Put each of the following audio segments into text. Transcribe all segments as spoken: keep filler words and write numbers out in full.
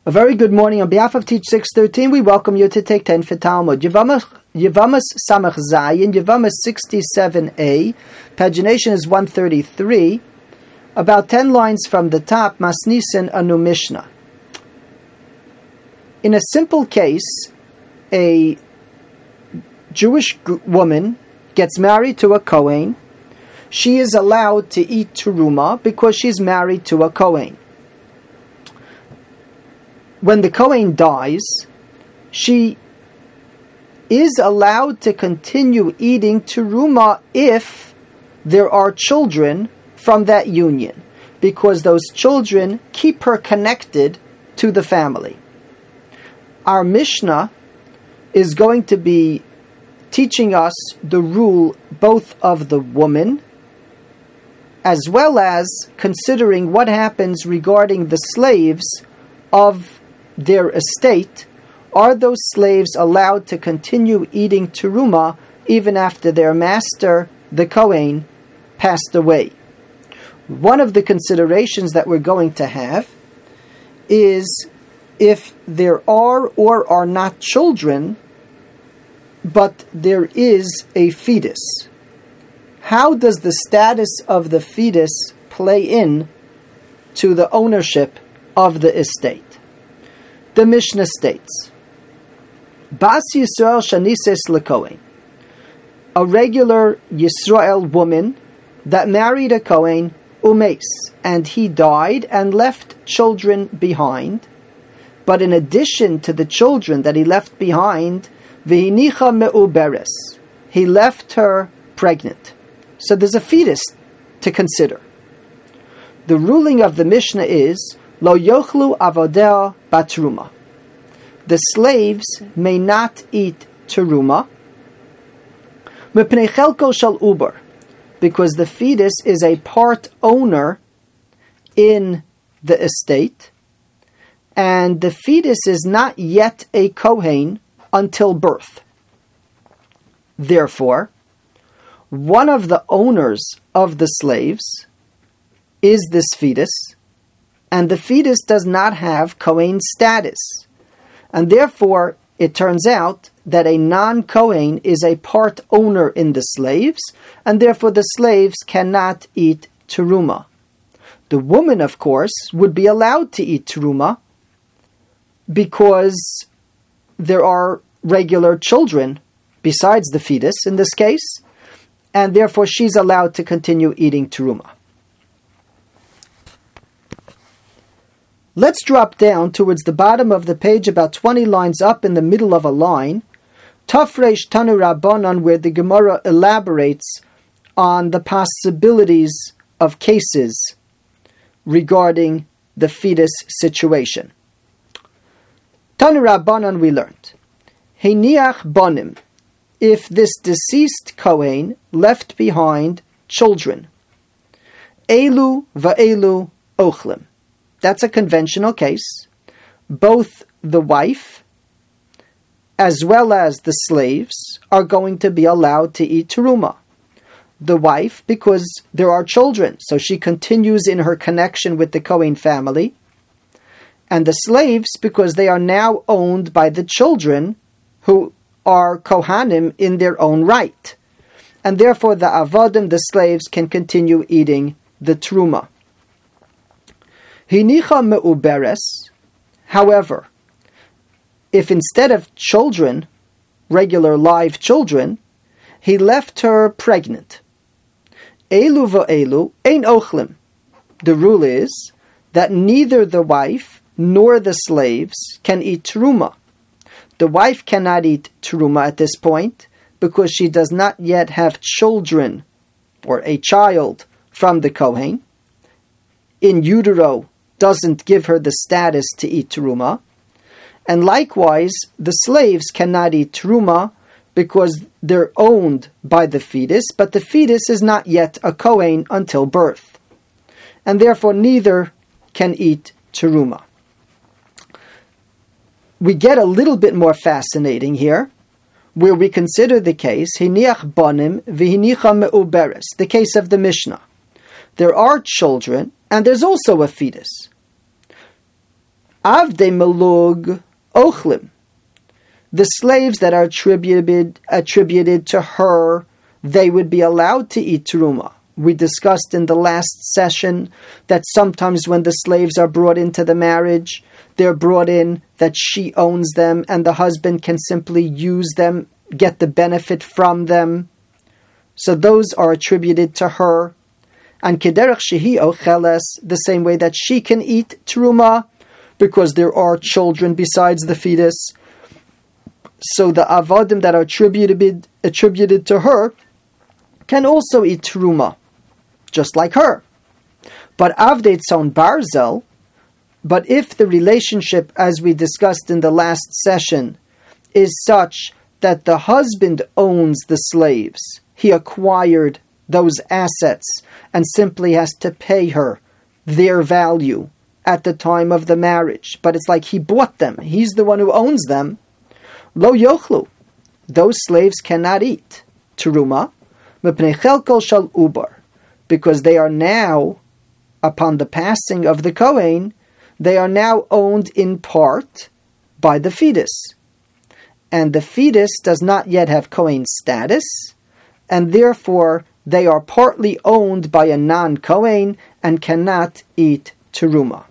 A very good morning. On behalf of Teach six thirteen, we welcome you to take ten for Talmud. Yevamos Samach Zayin, Yevamos sixty-seven a, pagination is one thirty-three, about ten lines from the top, Masnisin Anu Mishnah. In a simple case, a Jewish woman gets married to a Kohen. She is allowed to eat teruma because she's married to a Kohen. When the Kohen dies, she is allowed to continue eating teruma if there are children from that union, because those children keep her connected to the family. Our Mishnah is going to be teaching us the rule both of the woman as well as considering what happens regarding the slaves of their estate. Are those slaves allowed to continue eating teruma even after their master, the Kohen, passed away? One of the considerations that we're going to have is if there are or are not children, but there is a fetus. How does the status of the fetus play in to the ownership of the estate? The Mishnah states, Bas Yisrael Shanises LeKohen, a regular Yisrael woman that married a Kohen, Umes, and he died and left children behind. But in addition to the children that he left behind, V'hinicha me'uberes, he left her pregnant. So there's a fetus to consider. The ruling of the Mishnah is, Lo yochlu avodea batruma. The slaves may not eat teruma, mepnei chelko shel uber, because the fetus is a part owner in the estate, and the fetus is not yet a Kohen until birth. Therefore, one of the owners of the slaves is this fetus, and the fetus does not have Kohen status. And therefore, it turns out that a non-Kohen is a part owner in the slaves, and therefore the slaves cannot eat teruma. The woman, of course, would be allowed to eat teruma because there are regular children besides the fetus in this case, and therefore she's allowed to continue eating teruma. Let's drop down towards the bottom of the page, about twenty lines up in the middle of a line, Tafresh Tanu Rabbanan, where the Gemara elaborates on the possibilities of cases regarding the fetus situation. Tanu Rabbanan, we learned, Heiniach bonim, if this deceased Kohen left behind children, Elu va'elu ochlim. That's a conventional case. Both the wife as well as the slaves are going to be allowed to eat teruma. The wife, because there are children, so she continues in her connection with the Kohen family. And the slaves, because they are now owned by the children who are Kohanim in their own right. And therefore the Avodim, the slaves, can continue eating the teruma. Hinicha me'uberes, however, if instead of children, regular live children, he left her pregnant, Elu va'elu ein ochlim. The rule is that neither the wife nor the slaves can eat teruma. The wife cannot eat teruma at this point because she does not yet have children or a child from the Kohen. In utero doesn't give her the status to eat teruma. And likewise, the slaves cannot eat teruma because they're owned by the fetus, but the fetus is not yet a Kohen until birth. And therefore neither can eat teruma. We get a little bit more fascinating here, where we consider the case, Hiniach bonim v'hinicha me'uberes, the case of the Mishnah. There are children, and there's also a fetus. Avdei melug ochlim. The slaves that are attributed, attributed to her, they would be allowed to eat teruma. We discussed in the last session that sometimes when the slaves are brought into the marriage, they're brought in that she owns them and the husband can simply use them, get the benefit from them. So those are attributed to her. And kederach shehi ocheles, the same way that she can eat teruma, because there are children besides the fetus. So the avadim that are attributed, attributed to her can also eat teruma, just like her. But avdei tzon barzel, but if the relationship, as we discussed in the last session, is such that the husband owns the slaves, he acquired those assets and simply has to pay her their value at the time of the marriage, but it's like he bought them, he's the one who owns them, lo yochlu, those slaves cannot eat teruma, mepnei chelko shel ubar, because they are now, upon the passing of the Kohen, they are now owned in part by the fetus. And the fetus does not yet have Kohen status, and therefore they are partly owned by a non-Kohen and cannot eat teruma.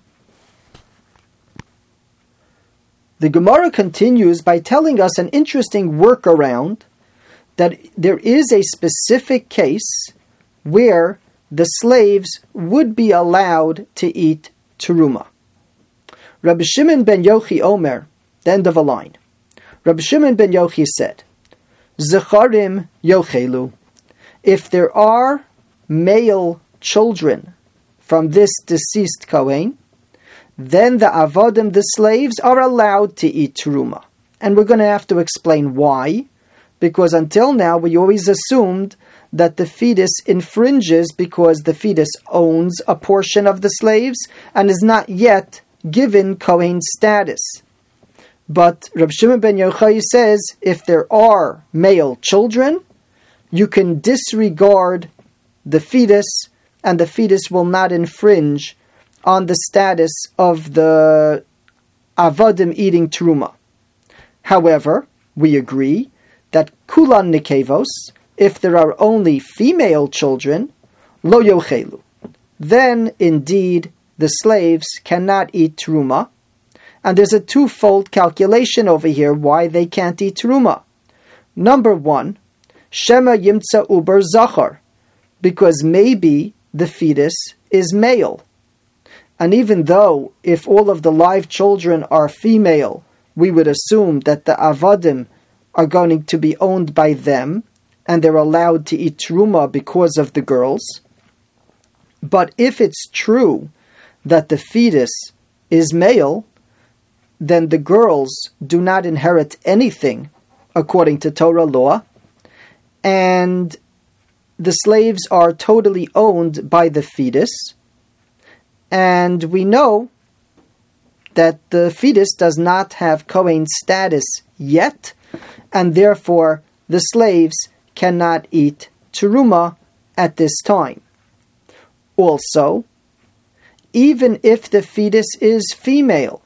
The Gemara continues by telling us an interesting workaround that there is a specific case where the slaves would be allowed to eat teruma. Rabbi Shimon ben Yochi Omer, the end of a line. Rabbi Shimon ben Yochi said, Zecharim yochelu. If there are male children from this deceased Kohen, then the avodim, the slaves, are allowed to eat teruma. And we're going to have to explain why, because until now we always assumed that the fetus infringes because the fetus owns a portion of the slaves and is not yet given Kohen status. But Reb Shimon ben Yochai says, if there are male children, you can disregard the fetus, and the fetus will not infringe on the status of the avodim eating teruma. However, we agree that kulan nikevos, if there are only female children, lo yochelu, then indeed the slaves cannot eat teruma. And there's a twofold calculation over here why they can't eat teruma. Number one, shema yimtza uber zachar, because maybe the fetus is male. And even though if all of the live children are female, we would assume that the avadim are going to be owned by them, and they're allowed to eat teruma because of the girls. But if it's true that the fetus is male, then the girls do not inherit anything according to Torah law, and the slaves are totally owned by the fetus, and we know that the fetus does not have Kohen status yet, and therefore the slaves cannot eat teruma at this time. Also, even if the fetus is female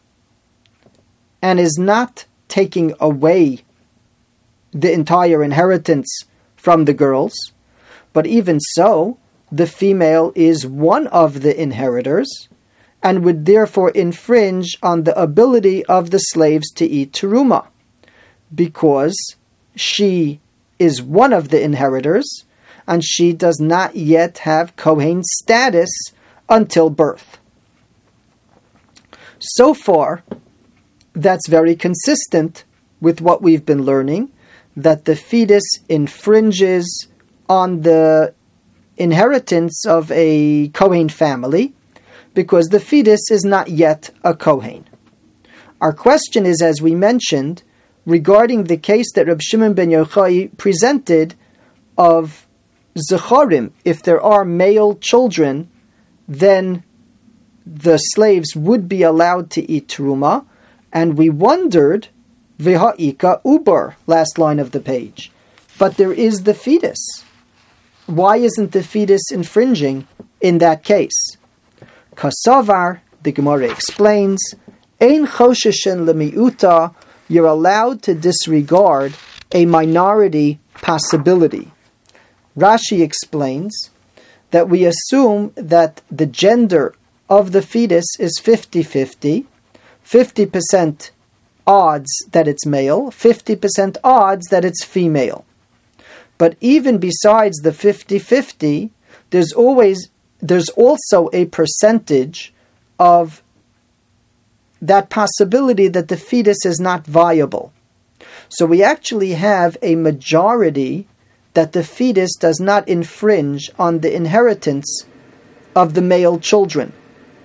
and is not taking away the entire inheritance from the girls, but even so, the female is one of the inheritors and would therefore infringe on the ability of the slaves to eat teruma, because she is one of the inheritors and she does not yet have Kohen status until birth. So far, that's very consistent with what we've been learning, that the fetus infringes on the inheritance of a Kohen family because the fetus is not yet a Kohen. Our question is, as we mentioned, regarding the case that Reb Shimon ben Yochai presented of Zecharim. If there are male children, then the slaves would be allowed to eat teruma, and we wondered, V'ha'ika ubar, last line of the page. But there is the fetus. Why isn't the fetus infringing in that case? Kasavar, the Gemara explains, Ein choshishin lemiuta, you're allowed to disregard a minority possibility. Rashi explains that we assume that the gender of the fetus is fifty-fifty, fifty percent odds that it's male, fifty percent odds that it's female. But even besides the fifty-fifty, there's always there's also a percentage of that possibility that the fetus is not viable. So we actually have a majority that the fetus does not infringe on the inheritance of the male children.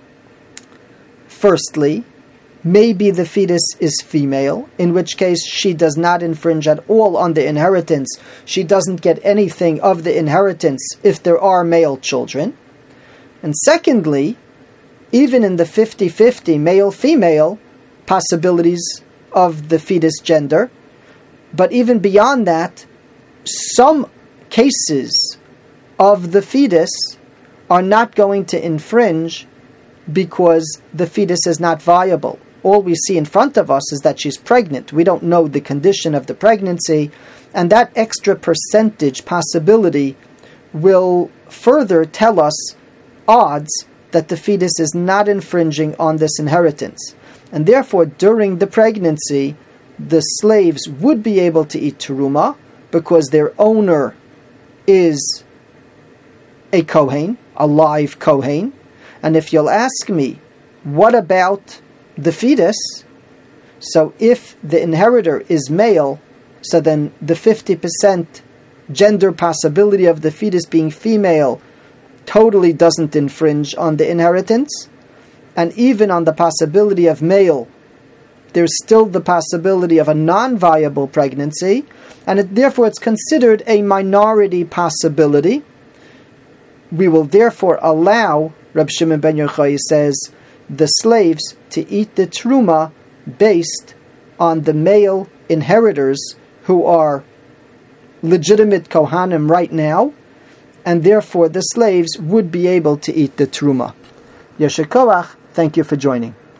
Firstly, maybe the fetus is female, in which case she does not infringe at all on the inheritance. She doesn't get anything of the inheritance if there are male children. And secondly, even in the fifty-fifty male-female possibilities of the fetus gender, but even beyond that, some cases of the fetus are not going to infringe because the fetus is not viable. All we see in front of us is that she's pregnant. We don't know the condition of the pregnancy, and that extra percentage possibility will further tell us odds that the fetus is not infringing on this inheritance. And therefore, during the pregnancy, the slaves would be able to eat teruma because their owner is a Kohen, a live Kohen. And if you'll ask me, what about the fetus? So if the inheritor is male, so then the fifty percent gender possibility of the fetus being female totally doesn't infringe on the inheritance. And even on the possibility of male, there's still the possibility of a non-viable pregnancy, and it, therefore it's considered a minority possibility. We will therefore allow, Reb Shimon ben Yochai says, the slaves to eat the teruma based on the male inheritors who are legitimate Kohanim right now, and therefore the slaves would be able to eat the teruma. Yesher Koach, thank you for joining.